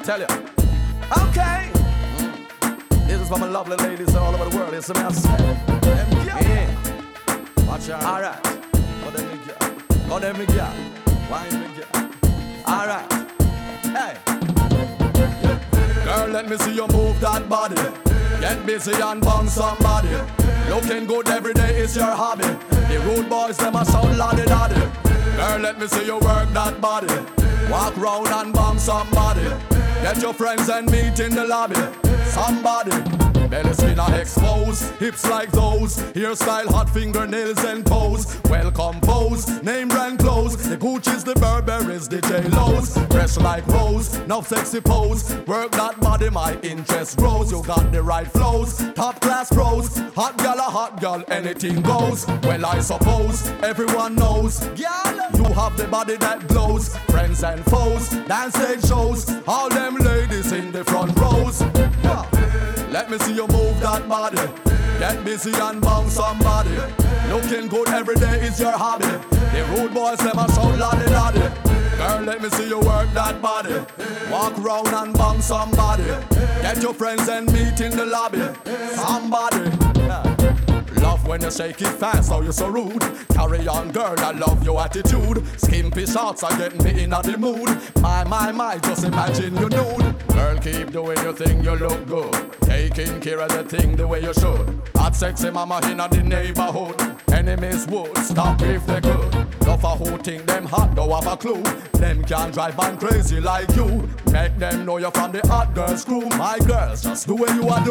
tell you. Okay. This is for my lovely ladies all over the world. It's a mess. Yeah. Watch out. Alright. Go them me girl. Go them me girl. Wine me girl. Alright. Hey. Girl, let me see you move that body. Get busy and bang somebody. Looking good every day is your hobby. The rude boys, them a sound loddy-doddy. Girl, let me see you work that body. Walk round and bang somebody. Get your friends and meet in the lobby. Somebody. Belly skin are exposed, hips like those. Hairstyle, hot fingernails and toes. Well composed, name brand clothes. The Gucci's, the Burberry's, the J-Lo's. Fresh like rose, no sexy pose. Work that body, my interest grows. You got the right flows, top class pros. Hot gal, a hot gal, anything goes. Well I suppose, everyone knows. Gal, you have the body that glows. Friends and foes, dance stage shows. All them ladies in the front rows. Yeah. Let me see you move that body. Get busy and bang somebody. Looking good every day is your hobby. The rude boys, them a sound loddy-doddy. Girl, let me see you work that body. Walk round and bang somebody. Get your friends and meet in the lobby. Somebody. Love when you shake it fast, how you so rude. Carry on girl, I love your attitude. Skimpy shots are getting me in the mood. My, just imagine you nude. Girl, keep doing your thing, you look good. Taking care of the thing the way you should. Hot sexy mama in the neighborhood. Enemies would stop if they could. Love a who think them hot, don't have a clue. Them can't drive on crazy like you. Make them know you're from the hot girls crew. My girls, just do what you are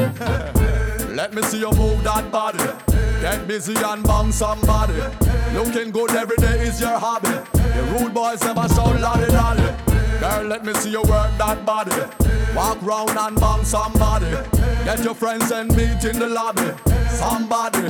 do. Let me see you move that body. Get busy and bang somebody. Looking good every day is your hobby. The rude boys never shout lolly-lolly. Girl, let me see you work that body. Walk round and bang somebody. Get your friends and meet in the lobby. Somebody.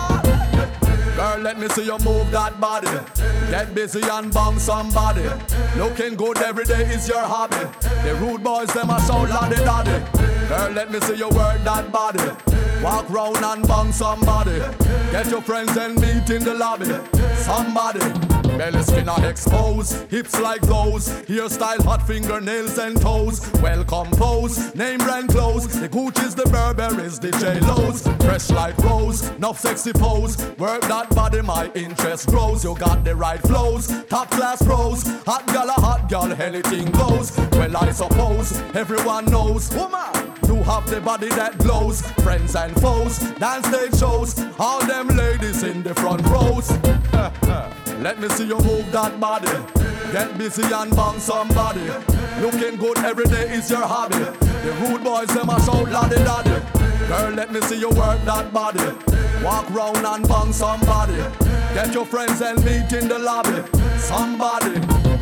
Girl, let me see you move that body. Get busy and bang somebody. Looking good every day is your hobby. The rude boys, them a shout lolly-lolly. Girl, let me see you work that body. Walk round and bang somebody. Get your friends and meet in the lobby. Somebody. Belly skin are exposed, hips like those. Hairstyle, hot fingernails and toes. Well composed, name brand clothes. The Gucci's, the Burberry's, the J-Lo's. Fresh like rose, no sexy pose. Work that body, my interest grows. You got the right flows, top class pros. Hot gal, a hot gal, anything goes. Well I suppose, everyone knows. Woman, you have the body that glows. Friends and foes, dance stage shows. All them ladies in the front rows. Let me see you move that body. Get busy and bang somebody. Looking good every day is your hobby. The rude boys, them a shout lolly-doddy. Girl, let me see you work that body. Walk round and bang somebody. Get your friends and meet in the lobby. Somebody.